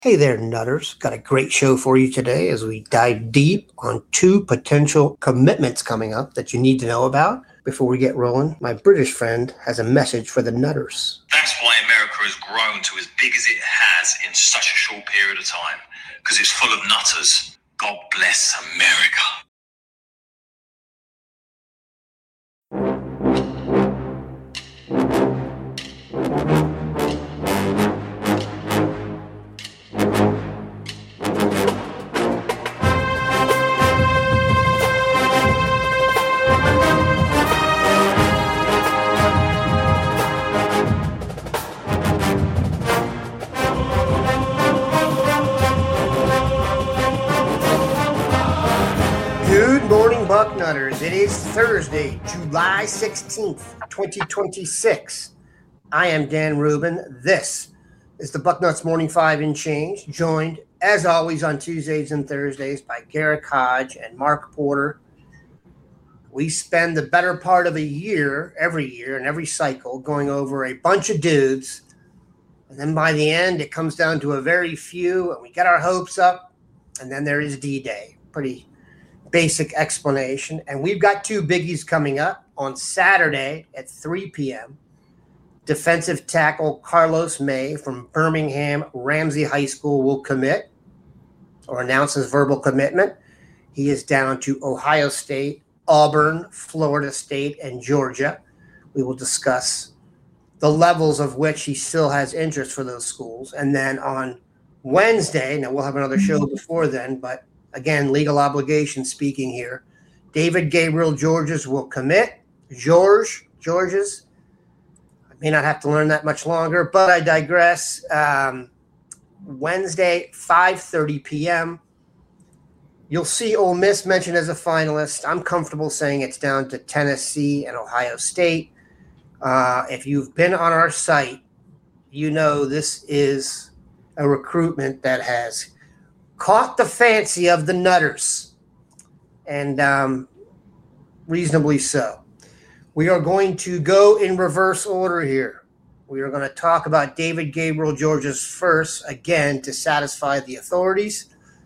Hey there, Nutters. Got a great show for you today as we dive deep on two potential commitments coming up that you need to know about. Before we get rolling, my British friend has a message for the Nutters. That's why America has grown to as big as it has in such a short period of time, because it's full of nutters. God bless America. Bucknutters. It is Thursday, July 16th, 2026. I am Dan Rubin. This is the Bucknuts Morning 5 and Change, joined, as always, on Tuesdays and Thursdays by Garrick Hodge and Mark Porter. We spend the better part of a year, every year and every cycle, going over a bunch of dudes. And then by the end, it comes down to a very few, and we get our hopes up. And then there is D-Day. Pretty basic explanation. And we've got two biggies coming up on Saturday at 3 p.m. Defensive tackle Carlos May from Birmingham Ramsey High School will commit or announce his verbal commitment. He is down to Ohio State, Auburn, Florida State, and Georgia. We will discuss the levels of which he still has interest for those schools. And then on Wednesday, now we'll have another show before then, but again, legal obligation speaking here, David Gabriel Georges will commit. Georges. I may not have to learn that much longer, but I digress. Wednesday, 5:30 p.m. You'll see Ole Miss mentioned as a finalist. I'm comfortable saying it's down to Tennessee and Ohio State. If you've been on our site, you know this is a recruitment that has caught the fancy of the Nutters, and reasonably so. We are going to go in reverse order here. We are going to talk about David Gabriel Georges first, again, to satisfy the authorities.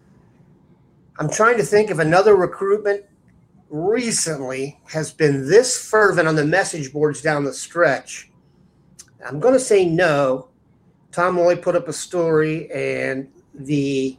I'm trying to think if another recruitment recently has been this fervent on the message boards down the stretch. I'm going to say no. Tom Lloyd put up a story, and the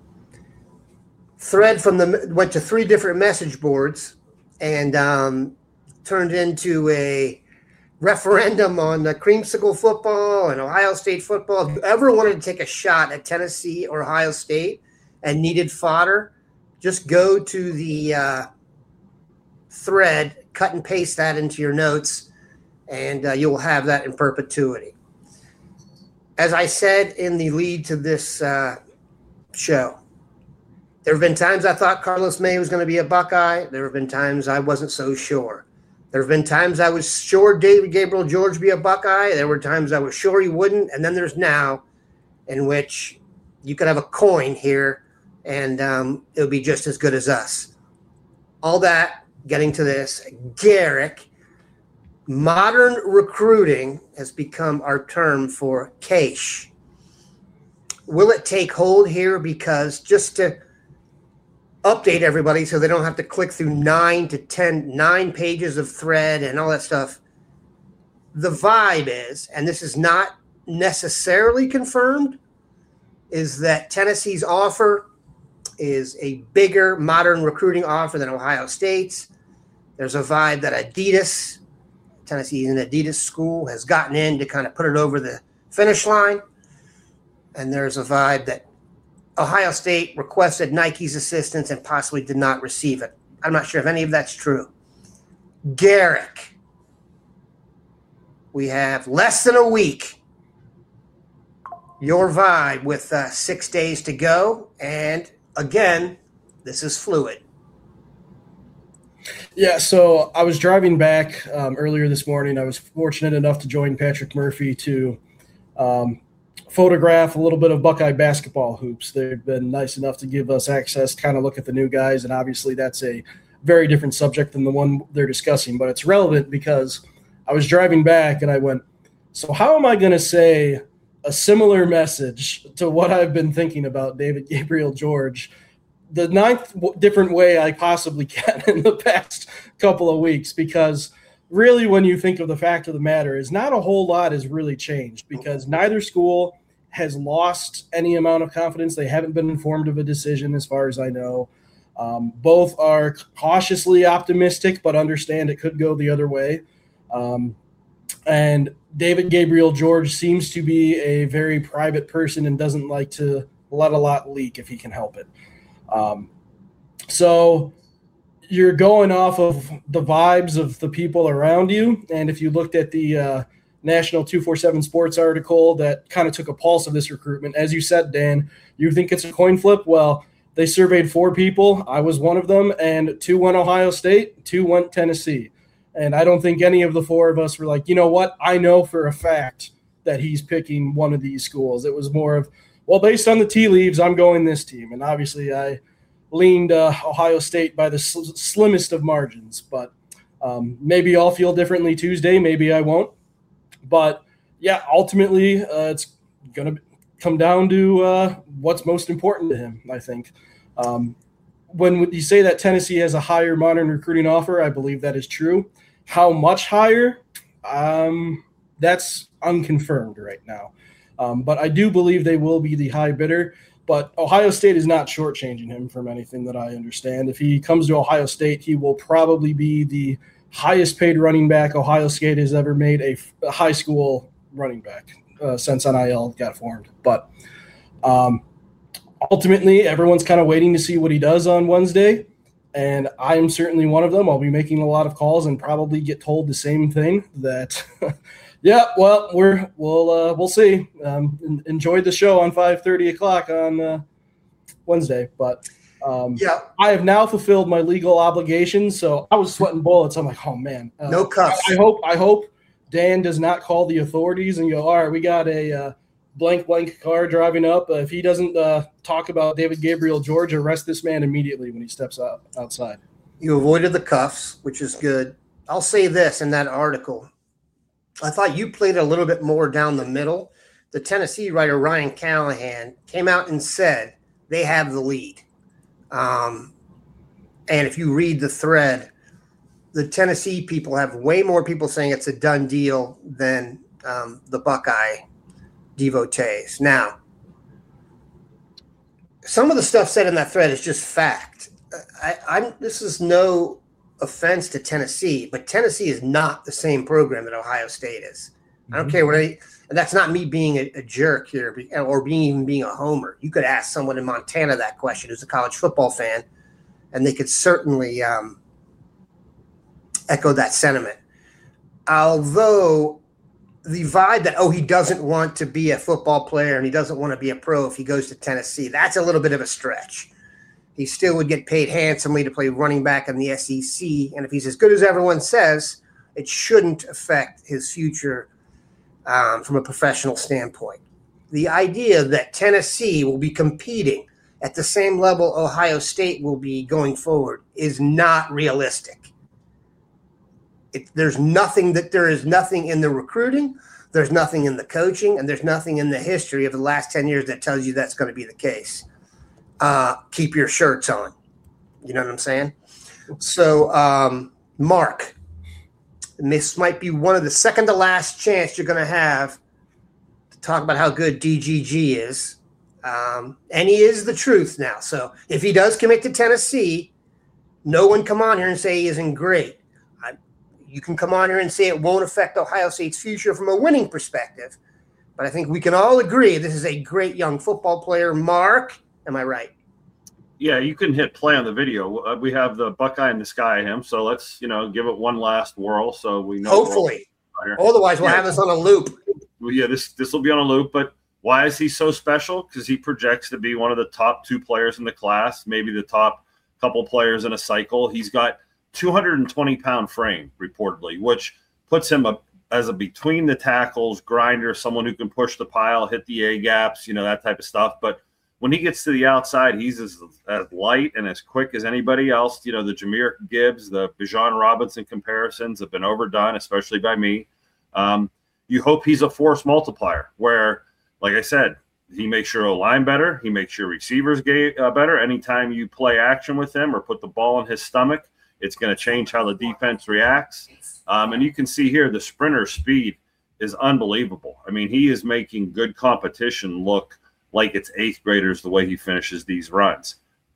thread went to three different message boards and turned into a referendum on the creamsicle football and Ohio State football. If you ever wanted to take a shot at Tennessee or Ohio State and needed fodder, just go to the thread, cut and paste that into your notes, and you'll have that in perpetuity. As I said in the lead to this show, there have been times I thought Carlos May was going to be a Buckeye. There have been times I wasn't so sure. There have been times I was sure David Gabriel George would be a Buckeye. There were times I was sure he wouldn't. And then there's now in which you could have a coin here and it would be just as good as us. All that, getting to this, Garrick, modern recruiting has become our term for cash. Will it take hold here? Because just to update everybody so they don't have to click through 9 pages of thread and all that stuff. The vibe is, and this is not necessarily confirmed, is that Tennessee's offer is a bigger modern recruiting offer than Ohio State's. There's a vibe that Adidas, Tennessee is an Adidas school, has gotten in to kind of put it over the finish line. And there's a vibe that Ohio State requested Nike's assistance and possibly did not receive it. I'm not sure if any of that's true. Garrick, we have less than a week. Your vibe with 6 days to go. And again, this is fluid. Yeah, so I was driving back earlier this morning. I was fortunate enough to join Patrick Murphy to photograph a little bit of Buckeye basketball hoops. They've been nice enough to give us access to kind of look at the new guys, and obviously that's a very different subject than the one they're discussing, but it's relevant because I was driving back and I went, so how am I going to say a similar message to what I've been thinking about David Gabriel George, the ninth different way I possibly can in the past couple of weeks, because really when you think of the fact of the matter is not a whole lot has really changed, because neither school has lost any amount of confidence. They haven't been informed of a decision as far as I know. Both are cautiously optimistic, but understand it could go the other way. And David Gabriel George seems to be a very private person and doesn't like to let a lot leak if he can help it. So you're going off of the vibes of the people around you. And if you looked at the National 247 Sports article that kind of took a pulse of this recruitment, as you said, Dan, you think it's a coin flip? Well, they surveyed 4 people. I was one of them, and 2 went Ohio State, 2 went Tennessee. And I don't think any of the 4 of us were like, you know what? I know for a fact that he's picking one of these schools. It was more of, well, based on the tea leaves, I'm going this team. And obviously I leaned Ohio State by the slimmest of margins. But maybe I'll feel differently Tuesday. Maybe I won't. But, yeah, ultimately it's going to come down to what's most important to him, I think. When you say that Tennessee has a higher modern recruiting offer, I believe that is true. How much higher? That's unconfirmed right now. But I do believe they will be the high bidder. But Ohio State is not shortchanging him from anything that I understand. If he comes to Ohio State, he will probably be the highest paid running back Ohio State has ever made, a high school running back since NIL got formed. But ultimately, everyone's kind of waiting to see what he does on Wednesday. And I am certainly one of them. I'll be making a lot of calls and probably get told the same thing, that, yeah, well, we'll see. Enjoyed the show on 5:30 on Wednesday, but yeah, I have now fulfilled my legal obligations. So I was sweating bullets. I'm like, oh man, no cuffs. I hope Dan does not call the authorities and go, all right, we got a blank car driving up. If he doesn't talk about David Gabriel George, arrest this man immediately when he steps outside. You avoided the cuffs, which is good. I'll say this in that article. I thought you played a little bit more down the middle. The Tennessee writer, Ryan Callahan, came out and said they have the lead. And if you read the thread, the Tennessee people have way more people saying it's a done deal than the Buckeye devotees. Now, some of the stuff said in that thread is just fact. This is no offense to Tennessee, but Tennessee is not the same program that Ohio State is. Mm-hmm. I don't care and that's not me being a jerk here or being a homer. You could ask someone in Montana that question who's a college football fan, and they could certainly echo that sentiment. Although the vibe that, he doesn't want to be a football player and he doesn't want to be a pro if he goes to Tennessee, that's a little bit of a stretch. He still would get paid handsomely to play running back in the SEC. And if he's as good as everyone says, it shouldn't affect his future from a professional standpoint. The idea that Tennessee will be competing at the same level Ohio State will be going forward is not realistic. There is nothing in the recruiting, there's nothing in the coaching, and there's nothing in the history of the last 10 years that tells you that's going to be the case. Keep your shirts on. You know what I'm saying? So, Mark, this might be one of the second to last chance you're going to have to talk about how good DGG is. And he is the truth now. So if he does commit to Tennessee, no one come on here and say he isn't great. You can come on here and say it won't affect Ohio State's future from a winning perspective. But I think we can all agree this is a great young football player. Mark, am I right? Yeah, you can hit play on the video. We have the Buckeye in the sky of him. So let's, give it one last whirl so we know. Hopefully. Otherwise, we'll have this on a loop. Well, yeah, this will be on a loop. But why is he so special? Because he projects to be one of the top 2 players in the class, maybe the top couple players in a cycle. He's got 220-pound frame, reportedly, which puts him as a between the tackles grinder, someone who can push the pile, hit the A-gaps, that type of stuff. But when he gets to the outside, he's as light and as quick as anybody else. The Jahmyr Gibbs, the Bijan Robinson comparisons have been overdone, especially by me. You hope he's a force multiplier where like I said, he makes your O-line better. He makes your receivers better. Anytime you play action with him or put the ball in his stomach, it's going to change how the defense reacts. And you can see here the sprinter speed is unbelievable. I mean, he is making good competition look like it's eighth graders the way he finishes these runs.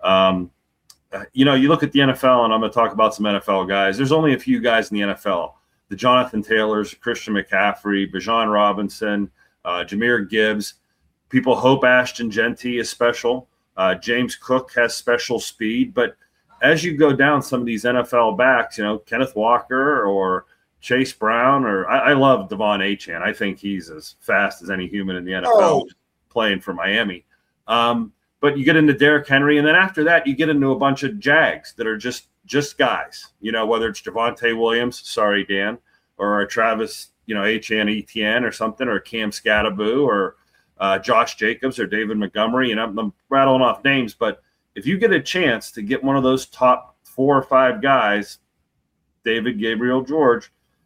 You look at the NFL, and I'm going to talk about some NFL guys. There's only a few guys in the NFL. The Jonathan Taylors, Christian McCaffrey, Bijan Robinson, Jahmyr Gibbs. People hope Ashton Genty is special. James Cook has special speed. But as you go down some of these NFL backs, Kenneth Walker or Chase Brown, or I love Devon Achane. I think he's as fast as any human in the NFL playing for Miami. But you get into Derrick Henry, and then after that, you get into a bunch of Jags that are just guys. Whether it's Javonte Williams, sorry, Dan, or Travis, Etienne or something, or Cam Scattaboo, or Josh Jacobs or David Montgomery. And I'm rattling off names, but if you get a chance to get one of those top 4 or 5 guys, David, Gabriel, George,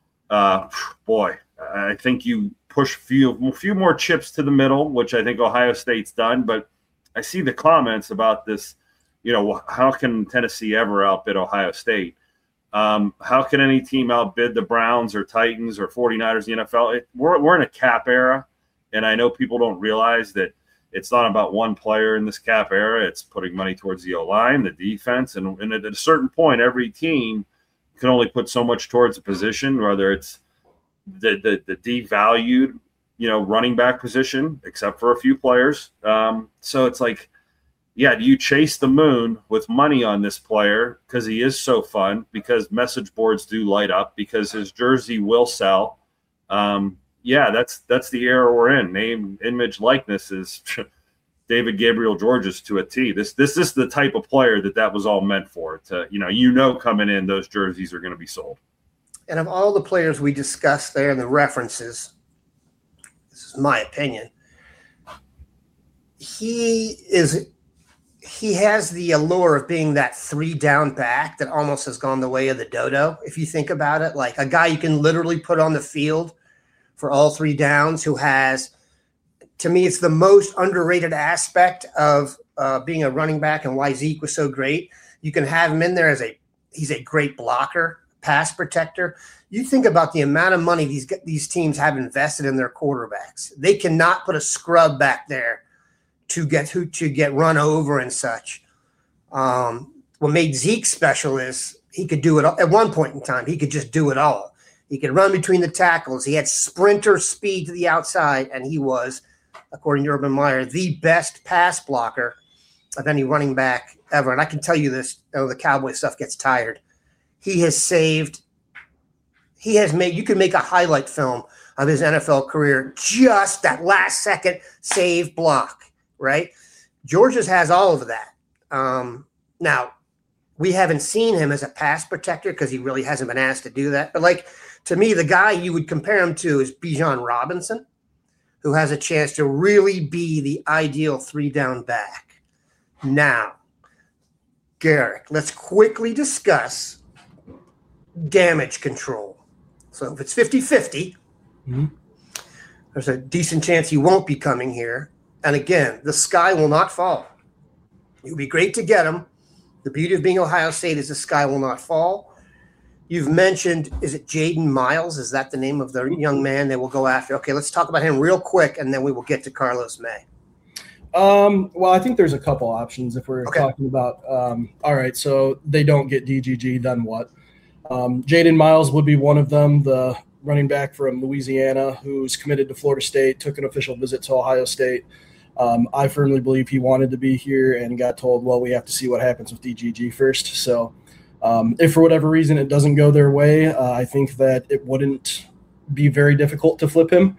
boy, I think you push a few more chips to the middle, which I think Ohio State's done. But I see the comments about this, how can Tennessee ever outbid Ohio State? How can any team outbid the Browns or Titans or 49ers in the NFL? We're in a cap era, and I know people don't realize that it's not about one player in this cap era. It's putting money towards the O-line, the defense, and at a certain point, every team can only put so much towards a position, whether it's the devalued running back position, except for a few players. So it's like, do you chase the moon with money on this player because he is so fun, because message boards do light up, because his jersey will sell? That's the era we're in. Name, image, likeness is David Gabriel George's to a T. This is the type of player that was all meant for. Coming in, those jerseys are going to be sold. And of all the players we discussed there and the references, this is my opinion, he has the allure of being that 3-down back that almost has gone the way of the dodo. If you think about it, like a guy you can literally put on the field for all 3 downs, who has, to me, it's the most underrated aspect of being a running back and why Zeke was so great. You can have him in there he's a great blocker, pass protector. You think about the amount of money these teams have invested in their quarterbacks. They cannot put a scrub back there to get run over and such. What made Zeke special is he could do it all. At one point in time. He could just do it all. He could run between the tackles. He had sprinter speed to the outside, and he was, according to Urban Meyer, the best pass blocker of any running back ever. And I can tell you this, the Cowboy stuff gets tired. He has made, you could make a highlight film of his NFL career, just that last second save block, right? George's has all of that. Now, we haven't seen him as a pass protector because he really hasn't been asked to do that. But to me, the guy you would compare him to is Bijan Robinson, who has a chance to really be the ideal 3-down back. Now, Garrick, let's quickly discuss damage control. So if it's 50-50, there's a decent chance he won't be coming here. And again, the sky will not fall. It would be great to get him. The beauty of being Ohio State is the sky will not fall. You've mentioned, is it Jaden Miles? Is that the name of the young man they will go after? Okay, let's talk about him real quick, and then we will get to Carlos May. Well, I think there's a couple options if we're talking about all right, so they don't get DGG, then what? Jaden Miles would be one of them, the running back from Louisiana who's committed to Florida State, took an official visit to Ohio State. I firmly believe he wanted to be here and got told, well, we have to see what happens with DGG first. So if for whatever reason it doesn't go their way, I think that it wouldn't be very difficult to flip him.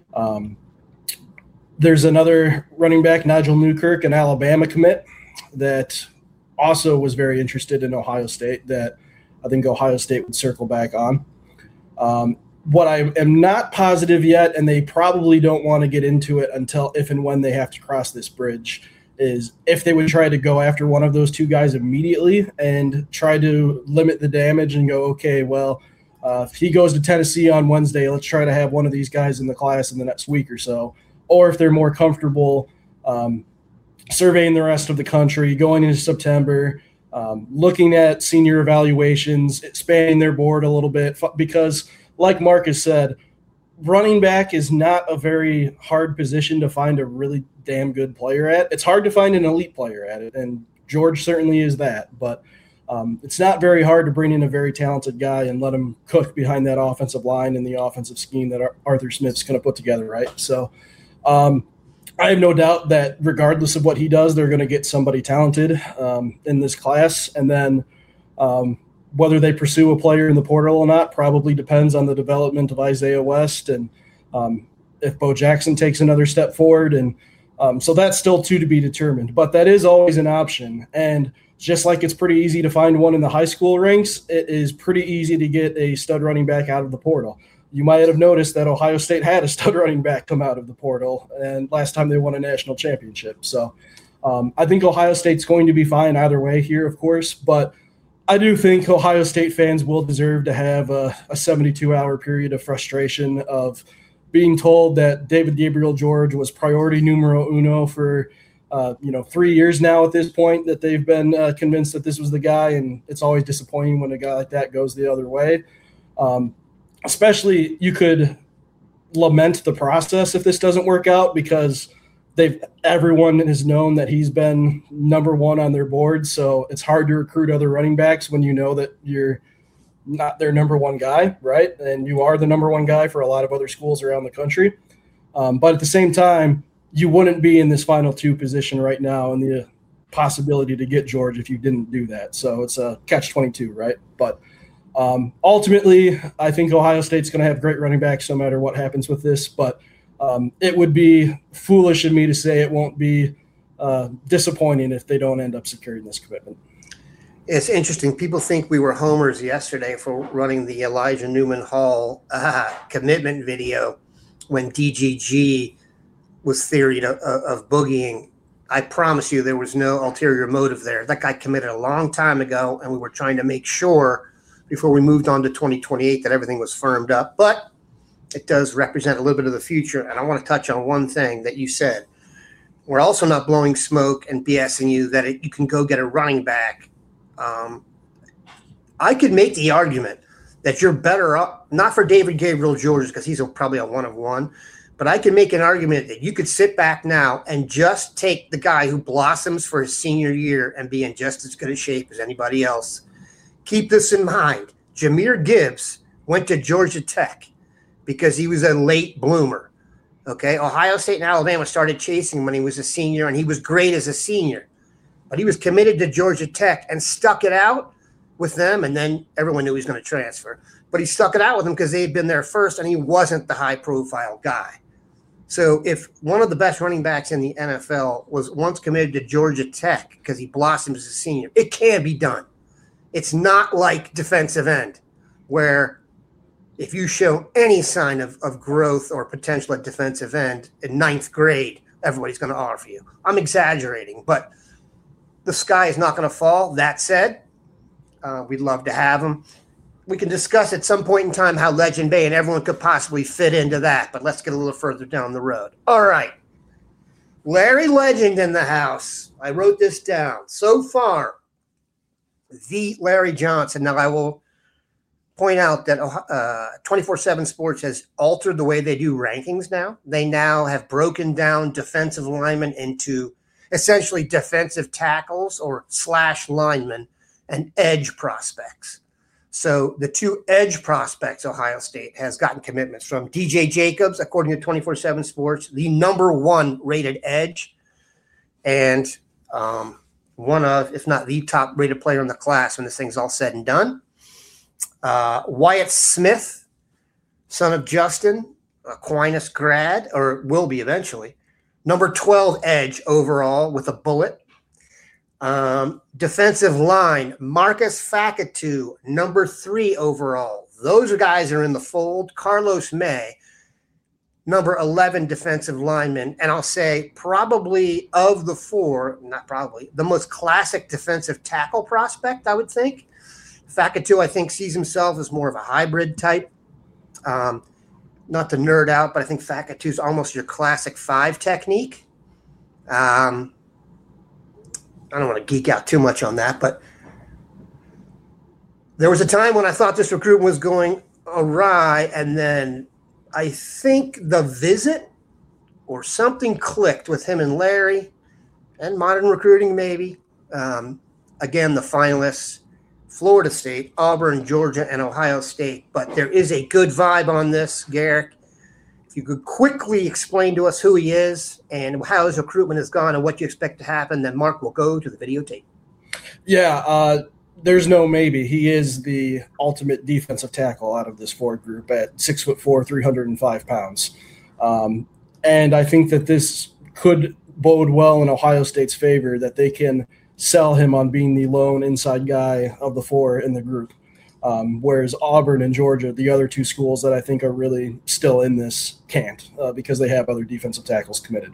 There's another running back, Nigel Newkirk, an Alabama commit, that also was very interested in Ohio State, that I think Ohio State would circle back on. What I am not positive yet, and they probably don't want to get into it until if and when they have to cross this bridge, is if they would try to go after one of those 2 guys immediately and try to limit the damage and go, okay, well, if he goes to Tennessee on Wednesday, let's try to have one of these guys in the class in the next week or so. or if they're more comfortable surveying the rest of the country, going into September, looking at senior evaluations, expanding their board a little bit, because like Marcus said, running back is not a very hard position to find a really damn good player at. It's hard to find an elite player at it, and George certainly is that, but it's not very hard to bring in a very talented guy and let him cook behind that offensive line and the offensive scheme that Arthur Smith's going to put together, right? So I have no doubt that regardless of what he does, they're going to get somebody talented in this class. And then whether they pursue a player in the portal or not probably depends on the development of Isaiah West and if Bo Jackson takes another step forward. And so that's still to be determined. But that is always an option. And just like it's pretty easy to find one in the high school ranks, it is pretty easy to get a stud running back out of the portal. You might have noticed that Ohio State had a stud running back come out of the portal, and last time they won a national championship. So I think Ohio State's going to be fine either way here, of course, but I do think Ohio State fans will deserve to have a 72-hour period of frustration of being told that David Gabriel George was priority numero uno for 3 years now at this point, that they've been convinced that this was the guy, and it's always disappointing when a guy like that goes the other way. Especially you could lament the process if this doesn't work out, because everyone has known that he's been number one on their board. So it's hard to recruit other running backs when you know that you're not their number one guy, right? And you are the number one guy for a lot of other schools around the country. But at the same time, you wouldn't be in this final two position right now and the possibility to get George if you didn't do that. So it's a catch-22, right? But ultimately, I think Ohio State's going to have great running backs no matter what happens with this, but it would be foolish of me to say it won't be disappointing if they don't end up securing this commitment. It's interesting. People think we were homers yesterday for running the Elijah Newman Hall commitment video when DGG was theoried of boogieing. I promise you there was no ulterior motive there. That guy committed a long time ago, and we were trying to make sure before we moved on to 2028 that everything was firmed up. But it does represent a little bit of the future, and I want to touch on one thing that you said. We're also not blowing smoke and BSing you that you can go get a running back. I could make the argument that you're better up, not for David Gabriel George because he's probably a one of one, but I can make an argument that you could sit back now and just take the guy who blossoms for his senior year and be in just as good a shape as anybody else. Keep this in mind. Jahmyr Gibbs went to Georgia Tech because he was a late bloomer. Okay, Ohio State and Alabama started chasing him when he was a senior, and he was great as a senior. But he was committed to Georgia Tech and stuck it out with them, and then everyone knew he was going to transfer. But he stuck it out with them because they had been there first, and he wasn't the high-profile guy. So if one of the best running backs in the NFL was once committed to Georgia Tech because he blossomed as a senior, it can be done. It's not like defensive end, where if you show any sign of growth or potential at defensive end in ninth grade, everybody's going to offer you. I'm exaggerating, but the sky is not going to fall. That said, we'd love to have him. We can discuss at some point in time how Legend Bay and everyone could possibly fit into that, but let's get a little further down the road. All right. Larry Legend in the house. I wrote this down. So far, the Larry Johnson. Now, I will point out that 24/7 Sports has altered the way they do rankings now. They now have broken down defensive linemen into essentially defensive tackles or / linemen and edge prospects. So the two edge prospects Ohio State has gotten commitments from: DJ Jacobs, according to 24/7 Sports, the number one rated edge, and one of, if not the top rated player in the class when this thing's all said and done. Wyatt Smith, son of Justin, Aquinas grad, or will be eventually, number 12 edge overall with a bullet. Defensive line, Marcus Fakatu, number 3 overall. Those guys are in the fold. Carlos May, number 11 defensive lineman. And I'll say probably of the four, not probably, the most classic defensive tackle prospect, I would think. Fakatu, I think, sees himself as more of a hybrid type. not to nerd out, but I think FACA 2 is almost your classic 5 technique. I don't want to geek out too much on that, but there was a time when I thought this recruitment was going awry, and then I think the visit or something clicked with him and Larry and modern recruiting maybe. Again, the finalists, Florida State, Auburn, Georgia, and Ohio State. But there is a good vibe on this, Garrick. If you could quickly explain to us who he is and how his recruitment has gone and what you expect to happen, then Mark will go to the videotape. Yeah, there's no maybe. He is the ultimate defensive tackle out of this Ford group at 6'4", 305 pounds. And I think that this could bode well in Ohio State's favor, that they can sell him on being the lone inside guy of the 4 in the group. Whereas Auburn and Georgia, the other 2 schools that I think are really still in this, can't because they have other defensive tackles committed.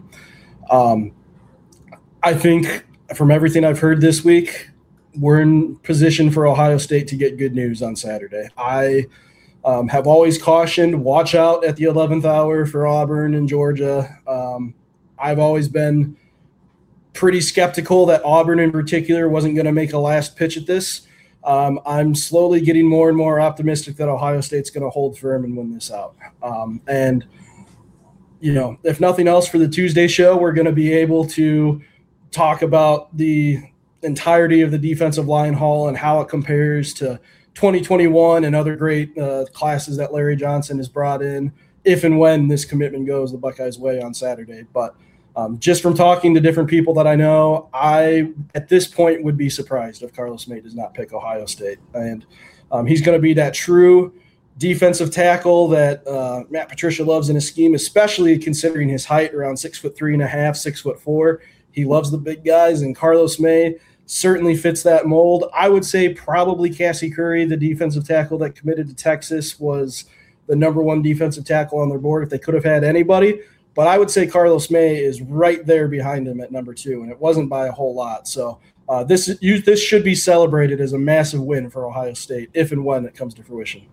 I think from everything I've heard this week, we're in position for Ohio State to get good news on Saturday. I have always cautioned, watch out at the 11th hour for Auburn and Georgia. I've always been pretty skeptical that Auburn in particular wasn't going to make a last pitch at this. I'm slowly getting more and more optimistic that Ohio State's going to hold firm and win this out. And, you know, if nothing else for the Tuesday show, we're going to be able to talk about the entirety of the defensive line haul and how it compares to 2021 and other great classes that Larry Johnson has brought in, if and when this commitment goes the Buckeyes' way on Saturday. But just from talking to different people that I know, I, at this point, would be surprised if Carlos May does not pick Ohio State. And he's going to be that true defensive tackle that Matt Patricia loves in his scheme, especially considering his height, around 6'3.5", 6'4". He loves the big guys, and Carlos May certainly fits that mold. I would say probably Cassie Curry, the defensive tackle that committed to Texas, was the number 1 defensive tackle on their board if they could have had anybody. But I would say Carlos May is right there behind him at number 2, and it wasn't by a whole lot. So this should be celebrated as a massive win for Ohio State if and when it comes to fruition.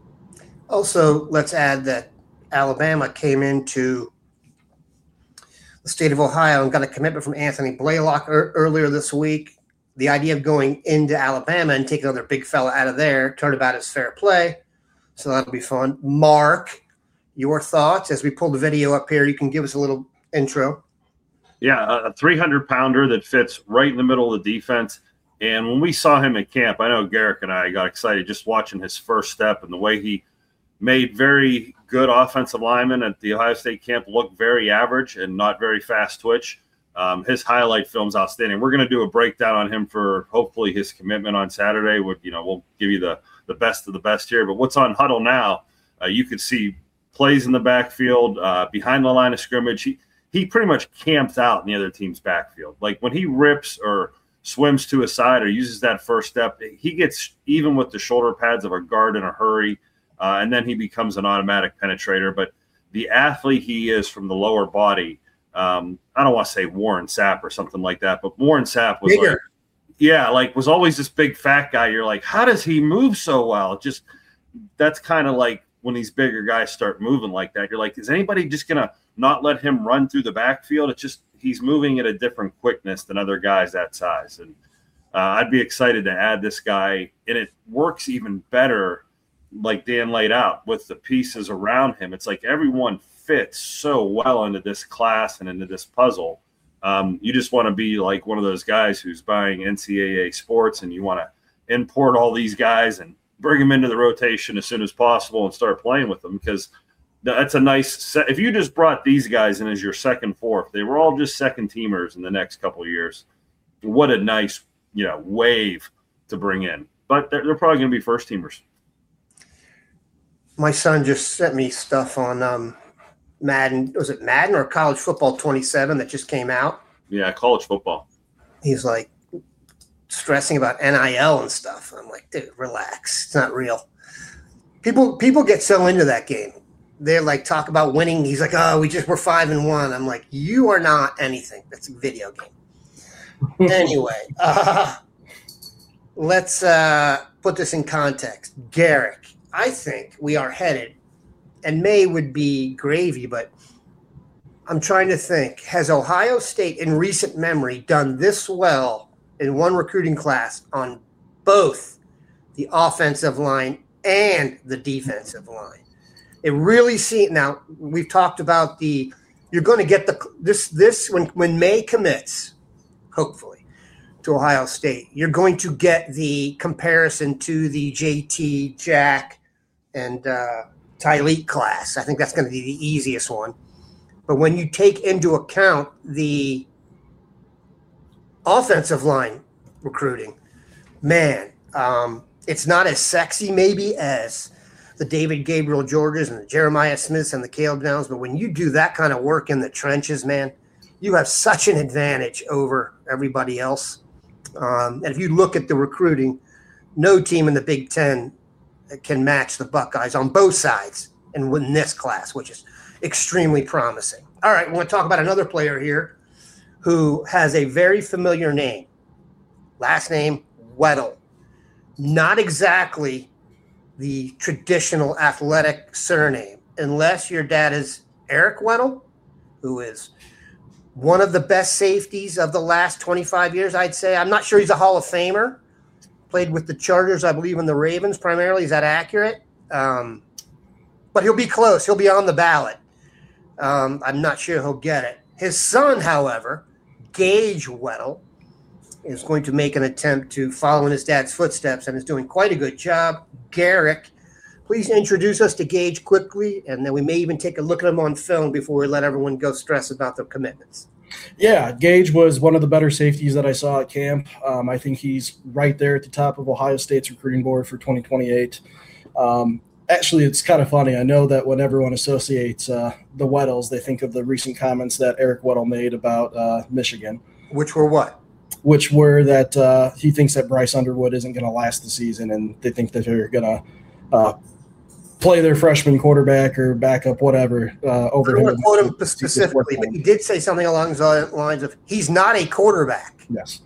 Also, let's add that Alabama came into the state of Ohio and got a commitment from Anthony Blaylock earlier this week. The idea of going into Alabama and taking another big fella out of there turned about as fair play. So that'll be fun. Mark, your thoughts as we pull the video up here? You can give us a little intro. Yeah, a 300-pounder that fits right in the middle of the defense. And when we saw him at camp, I know Garrick and I got excited just watching his first step and the way he made very good offensive linemen at the Ohio State camp look very average and not very fast twitch. His highlight film's outstanding. We're going to do a breakdown on him for hopefully his commitment on Saturday. We'll give you the best of the best here. But what's on Huddle now, you could see plays in the backfield, behind the line of scrimmage. He pretty much camps out in the other team's backfield. Like when he rips or swims to a side or uses that first step, he gets even with the shoulder pads of a guard in a hurry, and then he becomes an automatic penetrator. But the athlete he is from the lower body, I don't want to say Warren Sapp or something like that, but Warren Sapp was was always this big fat guy. You're like, how does he move so well? Just that's kind of like when these bigger guys start moving like that, you're like, is anybody just going to not let him run through the backfield? It's just he's moving at a different quickness than other guys that size. And I'd be excited to add this guy, and it works even better like Dan laid out with the pieces around him. It's like everyone fits so well into this class and into this puzzle. You just want to be like one of those guys who's buying NCAA sports and you want to import all these guys and bring them into the rotation as soon as possible and start playing with them, because that's a nice set. If you just brought these guys in as your second, fourth, they were all just second teamers in the next couple of years. What a nice, wave to bring in. But they're probably going to be first teamers. My son just sent me stuff on Madden. Was it Madden or College Football 27 that just came out? Yeah, college football. He's like stressing about NIL and stuff. I'm like, dude, relax. It's not real. People get so into that game. They're like, talk about winning. He's like, oh, we're 5-1. I'm like, you are not anything. That's a video game. Anyway, let's put this in context. Garrick, I think we are headed and May would be gravy, but I'm trying to think. Has Ohio State in recent memory done this well in one recruiting class on both the offensive line and the defensive line? It really seems, now we've talked about you're going to get this when May commits, hopefully, to Ohio State, you're going to get the comparison to the JT, Jack, and Tyleek class. I think that's going to be the easiest one. But when you take into account the offensive line recruiting, man, it's not as sexy maybe as the David Gabriel Georges and the Jeremiah Smiths and the Caleb Downs. But when you do that kind of work in the trenches, man, you have such an advantage over everybody else. And if you look at the recruiting, no team in the Big Ten can match the Buckeyes on both sides and win this class, which is extremely promising. All right, we're going to talk about another player here who has a very familiar name. Last name, Weddle. Not exactly the traditional athletic surname, unless your dad is Eric Weddle, who is one of the best safeties of the last 25 years, I'd say. I'm not sure he's a Hall of Famer. Played with the Chargers, I believe, and the Ravens primarily. Is that accurate? But he'll be close. He'll be on the ballot. I'm not sure he'll get it. His son, however, Gage Weddle, is going to make an attempt to follow in his dad's footsteps and is doing quite a good job. Garrick, please introduce us to Gage quickly, and then we may even take a look at him on film before we let everyone go stress about their commitments. Yeah, Gage was one of the better safeties that I saw at camp. I think he's right there at the top of Ohio State's recruiting board for 2028. Actually, it's kind of funny. I know that when everyone associates the Weddles, they think of the recent comments that Eric Weddle made about Michigan. Which were what? Which were that he thinks that Bryce Underwood isn't going to last the season, and they think that they're going to play their freshman quarterback or backup, whatever, over him. I don't want to quote him specifically, but he did say something along the lines of, he's not a quarterback. Yes.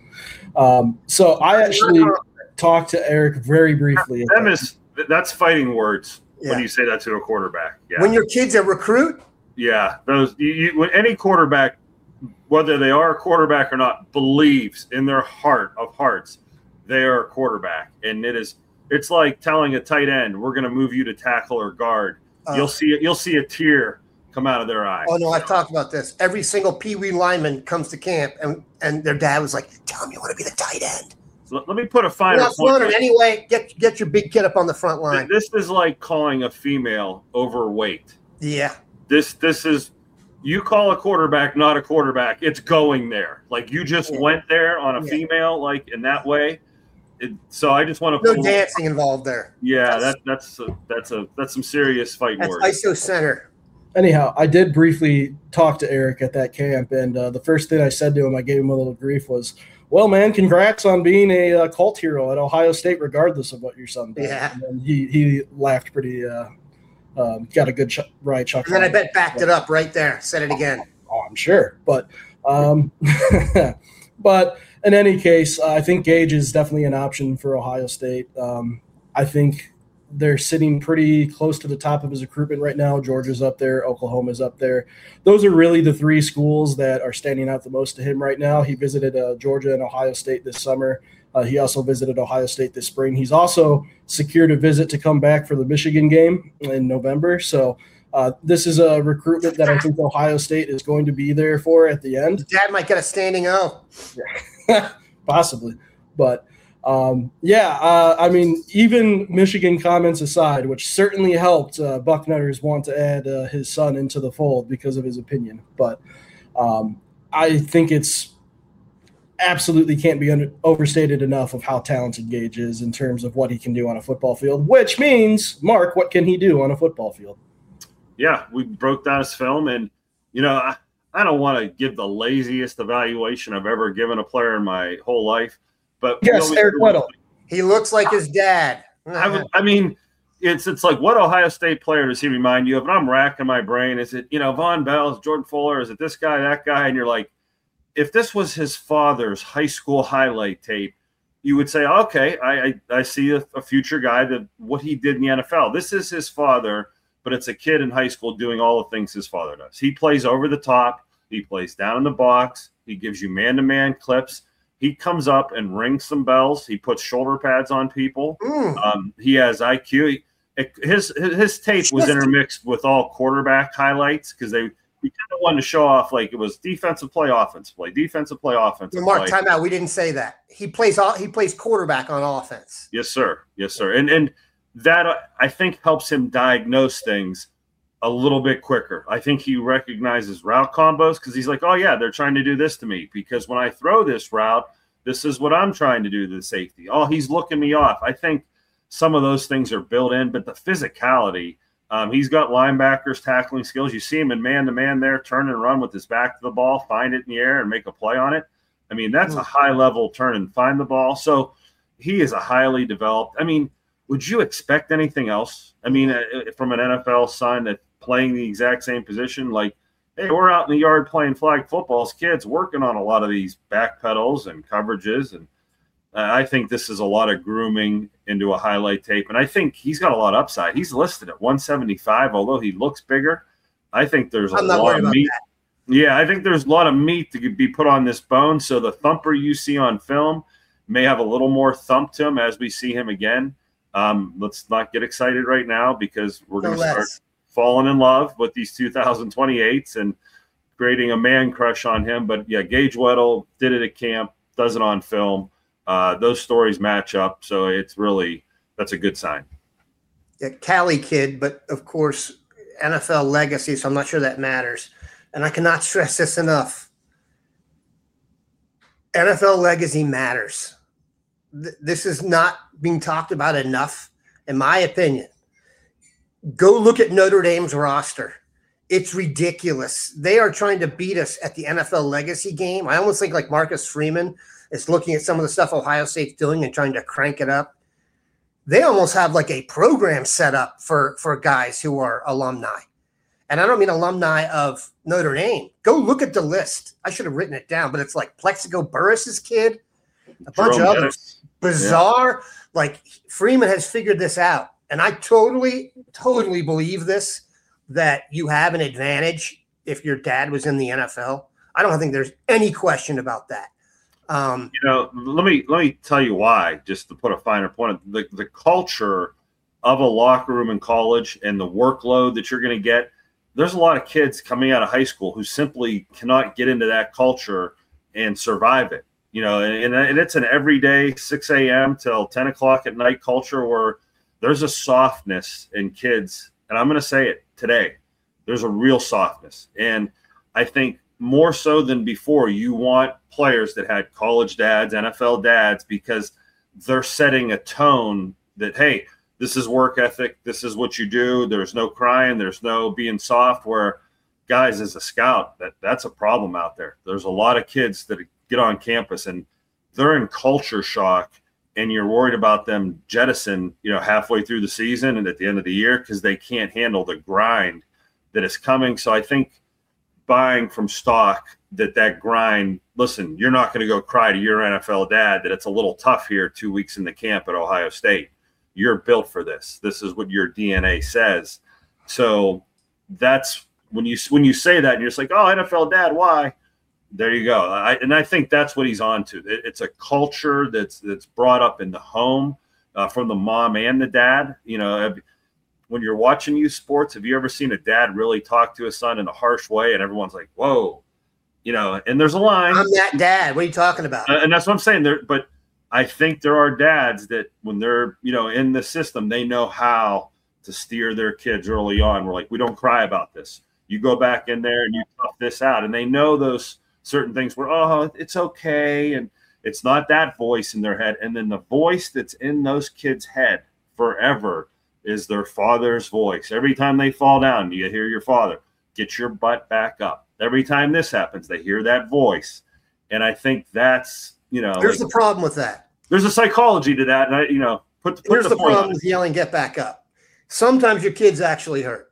So I actually talked to Eric very briefly. That's fighting words Yeah. when you say that to a quarterback. Yeah. When your kid's a recruit, Yeah, when any quarterback, whether they are a quarterback or not, believes in their heart of hearts they are a quarterback, and it's like telling a tight end, "We're going to move you to tackle or guard." You'll see a tear come out of their eye. Oh no, I've talked about this. Every single Pee Wee lineman comes to camp, and their dad was like, "Tell him you want to be the tight end." So let me put a finer point. Anyway, get your big kid up on the front line. This is like calling a female overweight. Yeah. This is, you call a quarterback not a quarterback. It's going there. Like you just went there on a female, like in that way. So I just want to no dancing involved there. Yeah, that's some serious fighting words. ISO center. Anyhow, I did briefly talk to Eric at that camp, and the first thing I said to him, I gave him a little grief, was, "Well, man, congrats on being a cult hero at Ohio State, regardless of what your son did." Yeah. And he laughed pretty, got a good right chuckle. And then I bet backed it up right there. Said it again. Oh, I'm sure. But but in any case, I think Gage is definitely an option for Ohio State. I think they're sitting pretty close to the top of his recruitment right now. Georgia's up there. Oklahoma's up there. Those are really the three schools that are standing out the most to him right now. He visited Georgia and Ohio State this summer. He also visited Ohio State this spring. He's also secured a visit to come back for the Michigan game in November. So this is a recruitment that I think Ohio State is going to be there for at the end. Dad might get a standing O. Possibly. But, I mean, even Michigan comments aside, which certainly helped Bucknutters want to add his son into the fold because of his opinion. But I think it's absolutely can't be overstated enough of how talented Gage is in terms of what he can do on a football field, which means, Mark, what can he do on a football field? Yeah, we broke down his film, and, I don't want to give the laziest evaluation I've ever given a player in my whole life. But yes, Eric Weddle. He looks like his dad. I mean, it's like, what Ohio State player does he remind you of? And I'm racking my brain. Is it, Von Bell, is it Jordan Fuller? Is it this guy, that guy? And you're like, if this was his father's high school highlight tape, you would say, okay, I see a future guy, that what he did in the NFL. This is his father but it's a kid in high school doing all the things his father does. He plays over the top. He plays down in the box. He gives you man-to-man clips. He comes up and rings some bells. He puts shoulder pads on people. He has IQ. His tape was intermixed with all quarterback highlights because we kind of wanted to show off like it was defensive play, offensive play, defensive play, offensive play. Mark, timeout. We didn't say that. He plays quarterback on offense. Yes, sir. Yes, sir. And that I think helps him diagnose things a little bit quicker. I think he recognizes route combos because he's like, oh yeah, they're trying to do this to me because when I throw this route, this is what I'm trying to do to the safety. Oh, he's looking me off. I think some of those things are built in, but the physicality, he's got linebackers, tackling skills. You see him in man-to-man there, turn and run with his back to the ball, find it in the air and make a play on it. I mean, that's a high-level turn and find the ball. So he is a highly developed – I mean, would you expect anything else? I mean, from an NFL son that playing the exact same position, like, hey, we're out in the yard playing flag football as kids, working on a lot of these back pedals and coverages. And I think this is a lot of grooming into a highlight tape. And I think he's got a lot of upside. He's listed at 175, although he looks bigger. I think there's a lot of meat. Yeah, I think there's a lot of meat to be put on this bone. So the thumper you see on film may have a little more thump to him as we see him again. Let's not get excited right now because we're going to start falling in love with these 2028s and creating a man crush on him. But yeah, Gage Weddle did it at camp, does it on film. Those stories match up. So that's a good sign. Yeah, Cali kid, but of course, NFL legacy. So I'm not sure that matters. And I cannot stress this enough. NFL legacy matters. This is not being talked about enough, in my opinion. Go look at Notre Dame's roster. It's ridiculous. They are trying to beat us at the NFL legacy game. I almost think like Marcus Freeman is looking at some of the stuff Ohio State's doing and trying to crank it up. They almost have like a program set up for guys who are alumni. And I don't mean alumni of Notre Dame. Go look at the list. I should have written it down, but it's like Plexico Burris's kid, a bunch of others. Bizarre. Yeah. Like Freeman has figured this out. And I totally believe this, that you have an advantage if your dad was in the NFL. I don't think there's any question about that. Let me tell you why, just to put a finer point on the culture of a locker room in college and the workload that you're going to get. There's a lot of kids coming out of high school who simply cannot get into that culture and survive it. And it's an everyday 6 a.m. till 10 o'clock at night culture where there's a softness in kids. And I'm going to say it today. There's a real softness. And I think more so than before, you want players that had college dads, NFL dads, because they're setting a tone that, hey, this is work ethic. This is what you do. There's no crying. There's no being soft. Where guys, as a scout, that's a problem out there. There's a lot of kids that get on campus and they're in culture shock, and you're worried about them jettison, halfway through the season and at the end of the year because they can't handle the grind that is coming. So I think buying from stock that grind, listen, you're not going to go cry to your NFL dad that it's a little tough here 2 weeks in the camp at Ohio State. You're built for this. This is what your DNA says. So that's when you say that and you're just like, oh, NFL dad, why? There you go. I think that's what he's on to. It's a culture that's brought up in the home from the mom and the dad. When you're watching youth sports, have you ever seen a dad really talk to his son in a harsh way and everyone's like, whoa, and there's a line. I'm that dad. What are you talking about? And that's what I'm saying there. But I think there are dads that when they're, in the system, they know how to steer their kids early on. We're like, we don't cry about this. You go back in there and you tough this out. And they know those certain things where, oh, it's okay. And it's not that voice in their head. And then the voice that's in those kids' head forever is their father's voice. Every time they fall down, you hear your father, get your butt back up. Every time this happens, they hear that voice. And I think that's, Here's the problem with that. There's a psychology to that. And here's the problem with yelling, get back up. Sometimes your kid's actually hurt.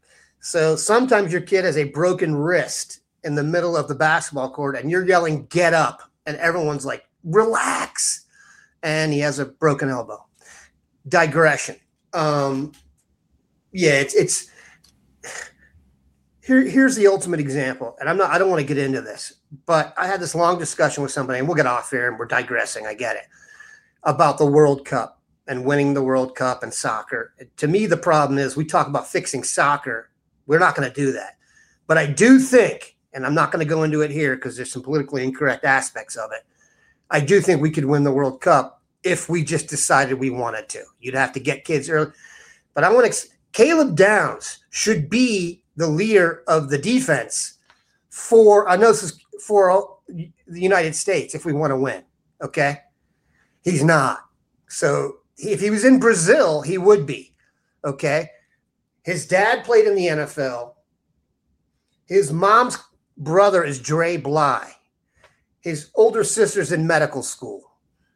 So sometimes your kid has a broken wrist in the middle of the basketball court and you're yelling, get up. And everyone's like, relax. And he has a broken elbow. Digression. It's Here's the ultimate example, and I don't want to get into this, but I had this long discussion with somebody, and we'll get off here and we're digressing. I get it, about the World Cup and winning the World Cup and soccer. To me, the problem is we talk about fixing soccer. We're not going to do that. But I do think, and I'm not going to go into it here because there's some politically incorrect aspects of it, I do think we could win the World Cup if we just decided we wanted to. You'd have to get kids early. But I want to – Caleb Downs should be the leader of the defense for – I know this is for the United States if we want to win, okay? He's not. So if he was in Brazil, he would be, okay? His dad played in the NFL. His mom's brother is Dre Bly. His older sister's in medical school.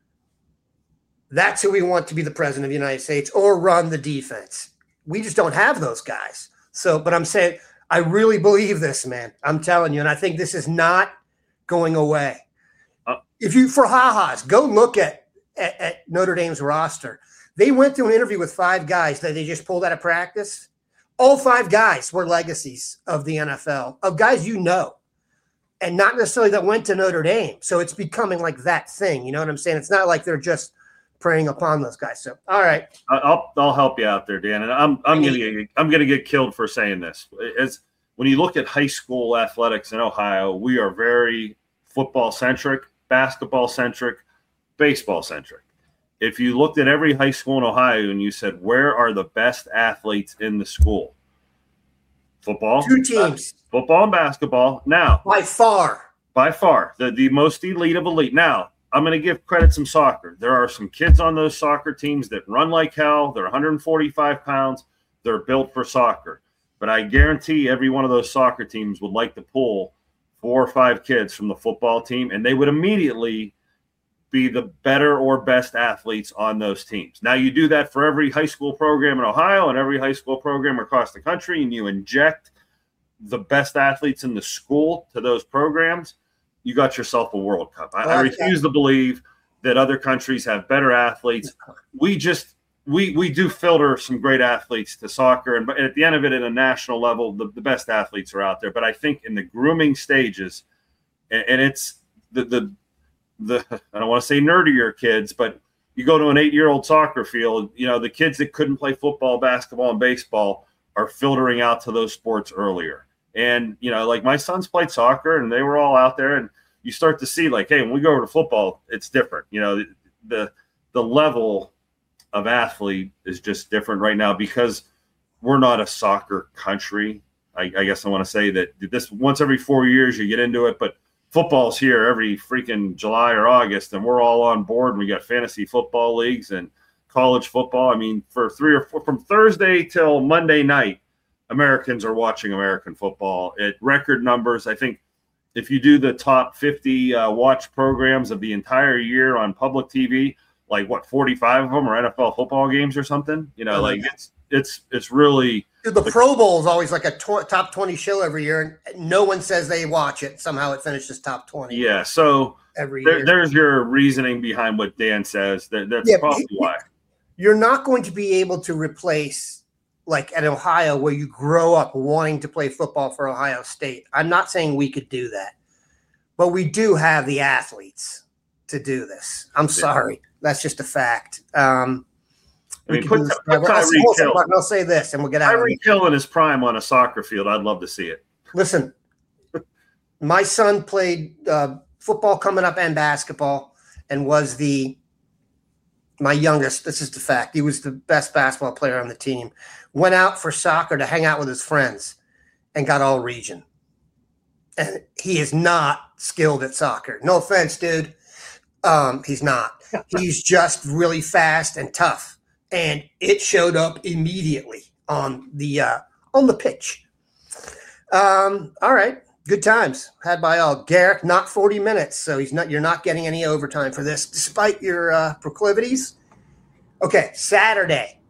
That's who we want to be the president of the United States or run the defense. We just don't have those guys. So, but I'm saying, I really believe this, man. I'm telling you, and I think this is not going away. If you, for ha-has, go look at Notre Dame's roster. They went through an interview with 5 guys that they just pulled out of practice. All 5 guys were legacies of the NFL, of guys you know, and not necessarily that went to Notre Dame. So it's becoming like that thing. You know what I'm saying? It's not like they're just preying upon those guys. So, all right. I'll help you out there, Dan. And I'm gonna get killed for saying this. As when you look at high school athletics in Ohio, we are very football centric, basketball centric, baseball centric. If you looked at every high school in Ohio and you said, where are the best athletes in the school? Football. 2 teams. Football and basketball. Now. By far. The most elite of elite. Now, I'm going to give credit some soccer. There are some kids on those soccer teams that run like hell. They're 145 pounds. They're built for soccer. But I guarantee every one of those soccer teams would like to pull 4 or 5 kids from the football team, and they would immediately be the better or best athletes on those teams. Now, you do that for every high school program in Ohio and every high school program across the country, and you inject the best athletes in the school to those programs, you got yourself a World Cup. I refuse to believe that other countries have better athletes. We do filter some great athletes to soccer, and at the end of it, at a national level, the best athletes are out there. But I think in the grooming stages, and it's the I don't want to say nerdier kids, but you go to an 8-year-old soccer field, you know, the kids that couldn't play football, basketball, and baseball are filtering out to those sports earlier. And, you know, like my sons played soccer and they were all out there, and you start to see like, hey, when we go over to football, it's different. You know, the level of athlete is just different right now because we're not a soccer country. I guess I want to say that this once every 4 years you get into it, but football's here every freaking July or August, and we're all on board. And we got fantasy football leagues and college football. I mean, for 3 or 4 from Thursday till Monday night, Americans are watching American football at record numbers. I think if you do the top 50 watch programs of the entire year on public TV, like 45 of them are NFL football games or something. You know, like it's really. Dude, the Pro Bowl is always like a top 20 show every year, and no one says they watch it. Somehow it finishes top 20. Yeah, so every year. There's your reasoning behind what Dan says. That's probably why. You're not going to be able to replace, like at Ohio, where you grow up wanting to play football for Ohio State. I'm not saying we could do that, but we do have the athletes to do this. I'm sorry. That's just a fact. I mean, put Tyreek Hill. I'll say this, and we'll get out of here. Tyreek Hill in his prime on a soccer field. I'd love to see it. Listen, my son played football coming up and basketball, and was my youngest. This is the fact. He was the best basketball player on the team. Went out for soccer to hang out with his friends, and got all region. And he is not skilled at soccer. No offense, dude. He's not. He's just really fast and tough. And it showed up immediately on the pitch. All right, good times had by all. Garrick, not 40 minutes, so you're not getting any overtime for this, despite your proclivities. Okay, Saturday,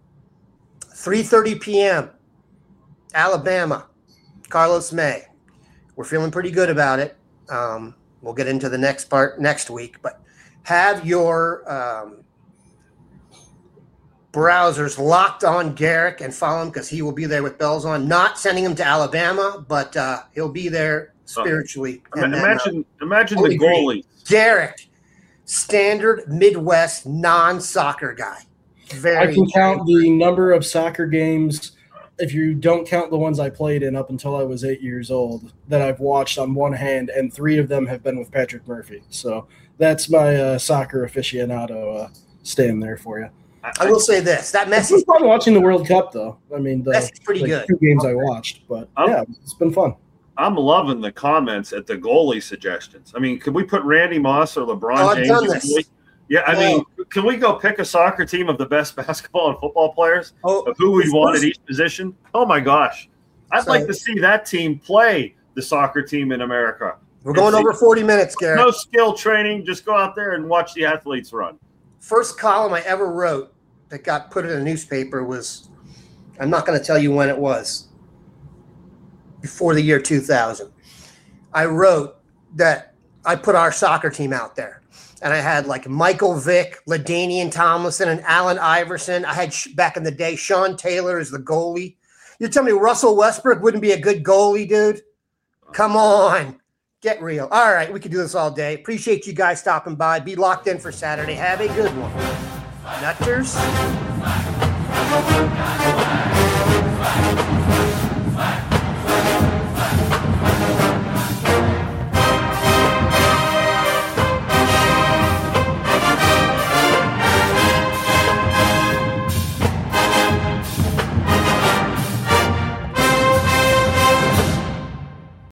3:30 p.m. Alabama, Carlos May. We're feeling pretty good about it. We'll get into the next part next week, but have your browsers Locked On Garrick and follow him because he will be there with bells on. Not sending him to Alabama, but he'll be there spiritually. And imagine Holy the goalie. Garrick, standard Midwest non-soccer guy. I can count the number of soccer games, if you don't count the ones I played in up until I was 8 years old, that I've watched on one hand, and 3 of them have been with Patrick Murphy. So that's my soccer aficionado stand there for you. I will say this: that It's Messi, been fun watching the World Cup, though. I mean, Messi's pretty good. 2 games I watched, but yeah, it's been fun. I'm loving the comments at the goalie suggestions. I mean, could we put Randy Moss or LeBron James? I've done this. Yeah, I mean, can we go pick a soccer team of the best basketball and football players of who we want at each position? Oh my gosh, I'd like to see that team play the soccer team in America. We're going over 40 minutes, Garrett. No skill training, just go out there and watch the athletes run. First column I ever wrote that got put in a newspaper was, I'm not going to tell you when it was, before the year 2000. I wrote that I put our soccer team out there. And I had like Michael Vick, LaDainian Tomlinson, and Allen Iverson. I had back in the day Sean Taylor as the goalie. You tell me Russell Westbrook wouldn't be a good goalie, dude? Come on. Get real. All right, we could do this all day. Appreciate you guys stopping by. Be locked in for Saturday. Have a good one. Nutters.